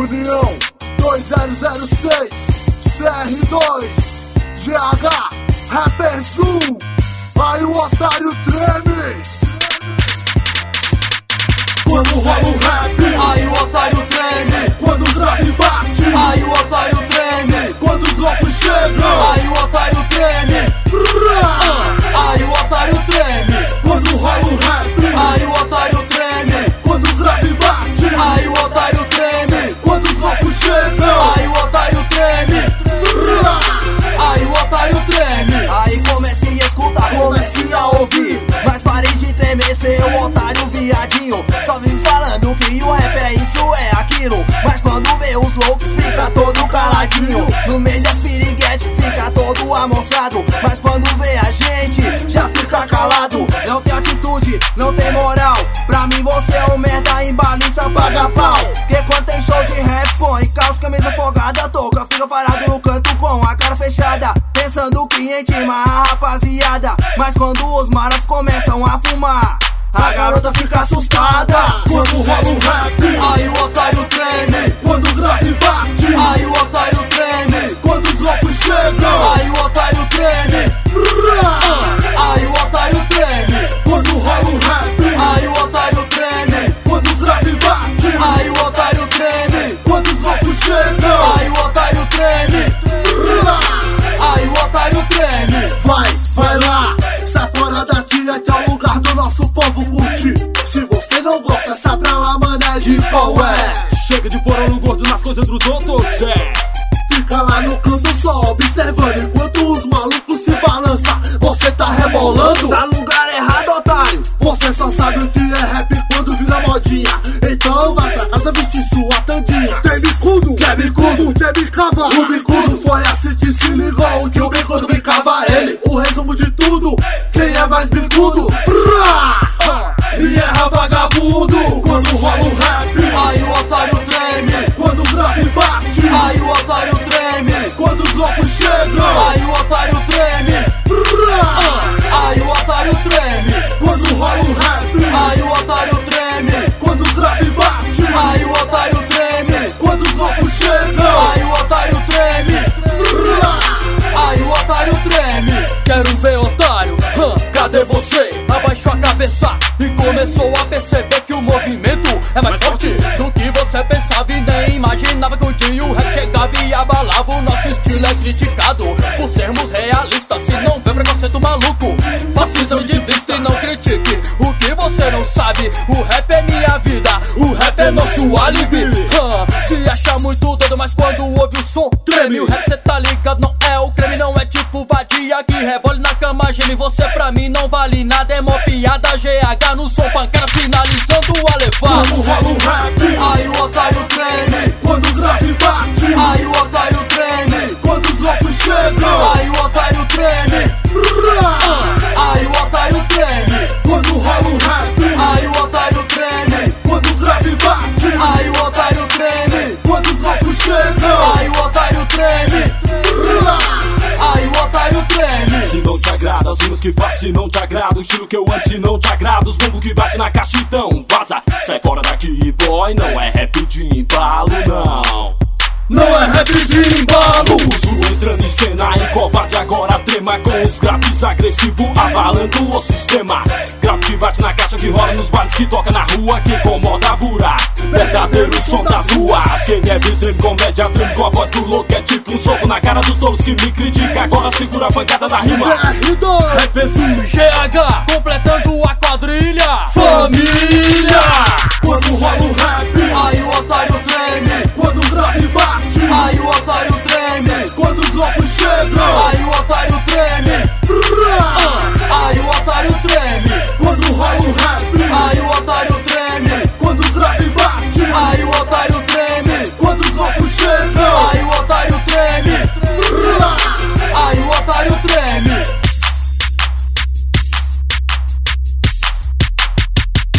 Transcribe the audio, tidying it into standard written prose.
União 2006 CR2 GH Rapper Zoom. Aí o otário treme quando rola o rap. Aí o otário treme Quando os rap bate. Aí o otário treme Quando os loucos chegam. Aí o otário treme Aí o otário treme Quando rola o rap. Aí o otário treme Quando os rap bate. Aí o otário treme Quando os loucos chegam. Aí o otário treme Aí o otário treme. Aí comece a escutar, comece a ouvir, mas pare de tremer, seu otário viadinho. Só vem falando que o rap é isso, é aquilo, mas quando vê os loucos fica todo caladinho. No meio das piriguetes fica todo amostrado, mas quando vê a gente já fica calado. Não tem atitude, não tem moral, pra mim você é um merda, embalista, paga pau. Que quando tem show de rap põe calça, camisa folgada, touca, fica parado no canto com a cara fechada, pensando que intima a rapaziada. Mas quando os maras começam a fumar, a garota fica assustada. Quando rola o rap. Aí o otário treme Quando os rap bate. Aí o otário treme Quando os loucos chegam. Aí o otário treme Aí o otário treme Quando rola o rap. Aí o otário treme Quando os rap bate. Aí o otário treme Quando os loucos chegam. Aí o otário treme Aí o otário treme. Vai lá, sai fora daqui, aqui é o lugar do nosso povo curtir. Se você não gosta, sai pra lá, mané, de qual é? Chega de pôr olho gordo nas coisas dos outros, Fica lá no canto só observando, enquanto os malucos se balançam. Você tá rebolando? Tá no lugar errado, otário. Você só sabe o que é rap quando vira modinha. Então vai pra casa vestir sua tanguinha. Tem bicudo, quer bicudo, quer bicava. O bicudo foi assim que se ligou, que o bicudo bicava ele. O resumo de tudo, quem é mais bicudo? E erra vagabundo. Quando rola o rap. Aí o otário treme Quando o rap bate. Aí o otário treme Quando os loucos chegam. Aí o otário treme Aí o otário treme Quando rola o rap. Aí o otário treme Quando os rap bate. Aí o otário treme Quando os loucos chegam. Aí o otário treme Aí o otário treme. Quero ver, otário, cadê você? Abaixou a cabeça e começou a perceber que o movimento é mais forte do que você pensava e nem imaginava. Que um dia o rap chegava e abalava. O nosso estilo é criticado por sermos realistas. Se não vê preconceito maluco, faça exame de vista e não critique o que você não sabe. O rap é minha vida, o rap é nosso álibi. Se acha muito doido, mas quando ouve o som treme. O rap cê tá ligado, não é o creme, não é tipo vadia que rebole na cama geme. Você pra mim não vale nada, é mó piada. GH no som, pancada finalizando a levar. Quando rola o rap. Aí o otário treme Quando os rap bate. Aí o otário treme Quando os loucos chegam. Aí o otário treme Aí o otário treme Quando rola o rap. Aí o otário treme Quando os rap bate. Aí o otário treme Quando os loucos chegam. Aí o otário treme Aí o otário treme. Se não te agrada, as rimas que faço se não te agrada, o estilo que eu ando se não te agrada, os bombos que bate na caixa então vaza, sai fora daqui boy, não é rap de embalo não. Não é rap de embalo. O uso entrando em cena e covarde agora trema com os graves agressivos abalando o sistema. Grave que bate na caixa, que rola nos bares, que toca na rua, que incomoda a bura. Verdadeiro som das ruas. Cê deve treme comédia, treme com a voz do louco. É tipo um soco na cara dos tolos que me critica. Agora segura a pancada da rima. CR2 Rap Zoom GH completando a quadrilha. Família. Quando rola o rap. Aí o otário